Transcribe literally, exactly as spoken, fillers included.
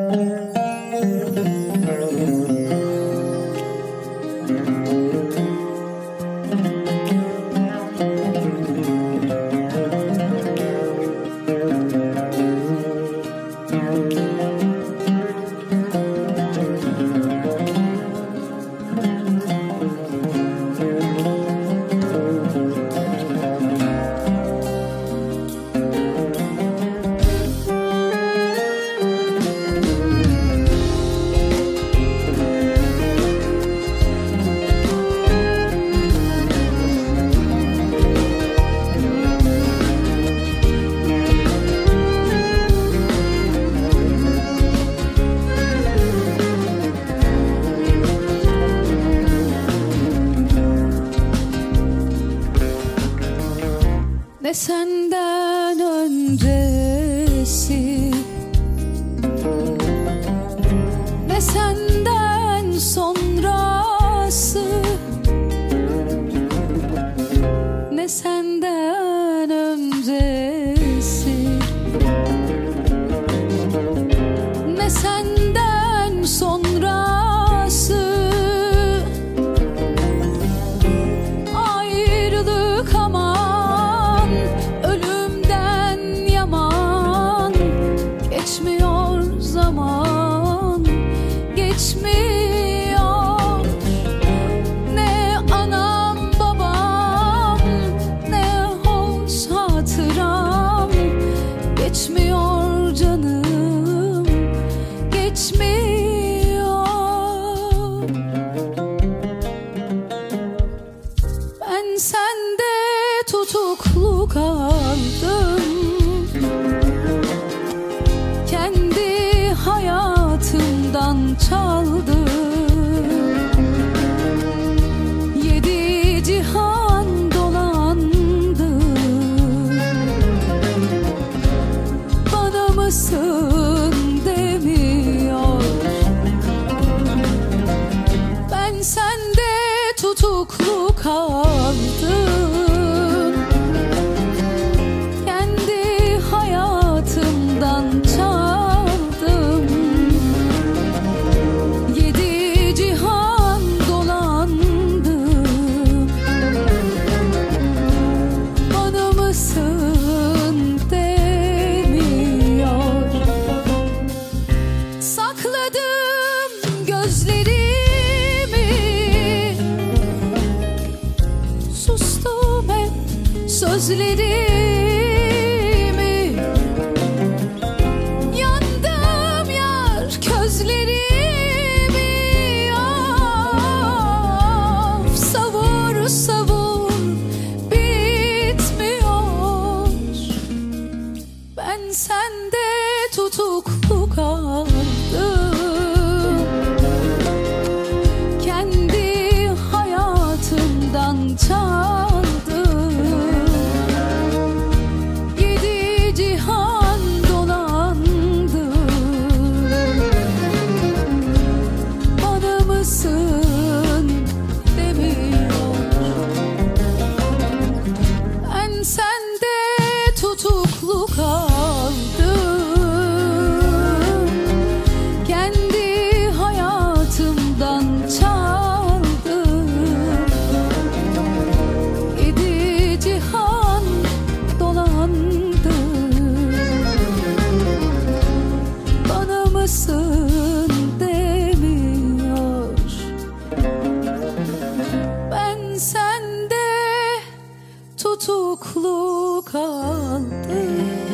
Ne senden öncesi, ne senden sonrası, ne senden öncesi, ne senden sonrası. Ayrılık aman, ölümden yaman. Geçmiyor zaman, geçmiyor. Ne anam babam, ne hoş hatıram. Geçmiyor canım, geçmiyor. Ben sende tutuklu kaldım, kendi hayatımdan çaldım. Yedi cihan dolandım, bana mısın demiyor. Ben sende tutuklu kaldım, kendi hayatımdan çaldım. Yedi cihan dolandım, bana mısın demiyor. Sakladım gözlerimi, sustum hep sözlerimi. Yandım yar közlerimi. Of, savur savur bitmiyor. Ben sende tutuklu kaldım, kendi hayatımdan çaldım. Yedi cihan dolandım, bana mısın demiyor. Ben sende tutuklu kaldım, kendi hayatımdan çaldım. Yedi cihan dolandım, bana mısın demiyor. Ben sende tutuklu kaldım.